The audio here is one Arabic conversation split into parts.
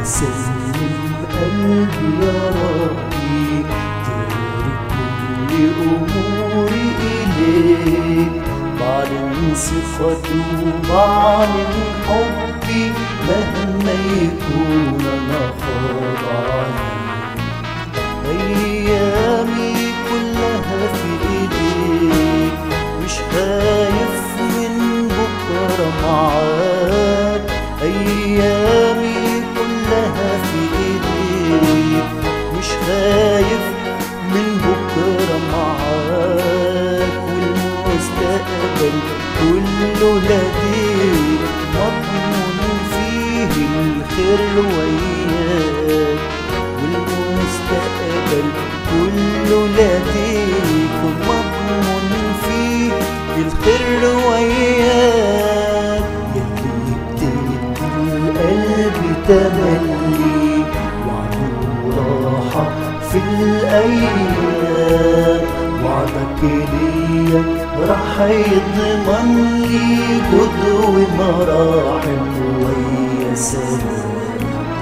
سلم قلبي يا ربي، تارك كل أموري إليك، بعلن ثقتي وبعلن حبي مهما يكون أنا خاضع ليك. أيامي كلها في إيديك، مش خايف من بكرة معاك. أيامي كلها في إيديك، مش خايف من بكرة معاك. والمستقبل كله لديك، مضمون فيه الخير وياك. والمستقبل كله لديك، مضمون فيه الخير وياك. يلي بتدي القلب تملي وعده راحة في الأيام، وعدك ليا راح يضمن لي جود ومراحم ويا سلام.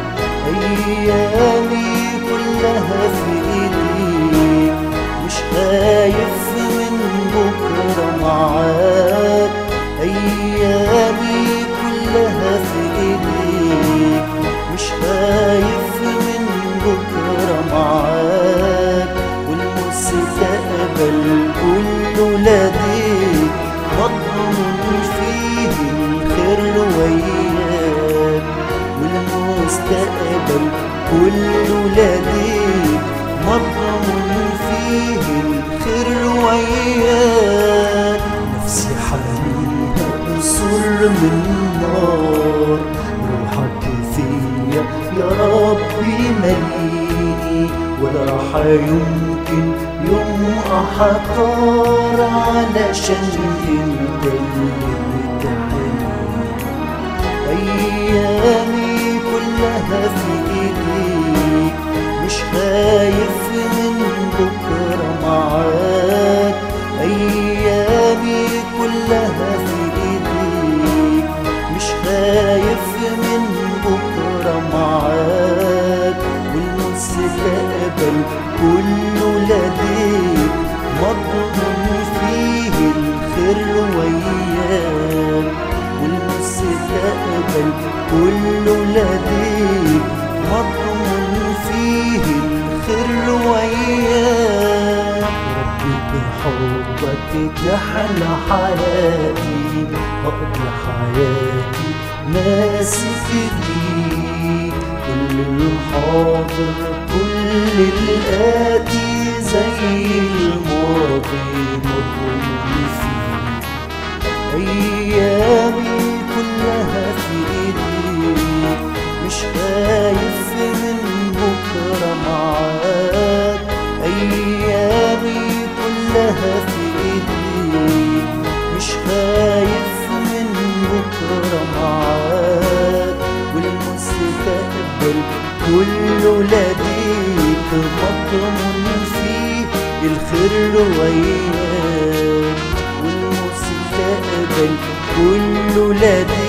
أيامي كلها في إيديك، مش خايف من بكرة معاك. أيامي كلها في إيديك، مش خايف من بكرة معاك. والمستقبل كله لديك، مضمون فيه الخير وياك. والمستقبل كله لديك، مضمون فيه الخير وياك. نفسي حاميها بسور من نار، روحك فيا يا ربي مليني، ولا راح يمكن يوم أحتار علشان انت اللي بتحميني. أيامي كلها في إيديك، مش خايف من بكرة معاك. أيامي كلها في إيديك، مش خايف من بكرة معاك. والمستقبل كله لديك، مضمون فيه الخير وياك. والمستقبل كله لديك، مضمون فيه الخير وياك. ربي بحبك تحلى حياتي، أقضي حياتي ماسك بيك. كل الحاضر كل الآتي زي الماضي مضمون فيه. أيامي كلها في إيديك، مش خايف من بكرة معاك. أيامي كلها في إيديك، مش خايف من بكرة معاك. والمستقبل كله لديك، مضمون فيه الخير وياك. والمستقبل كله لديك،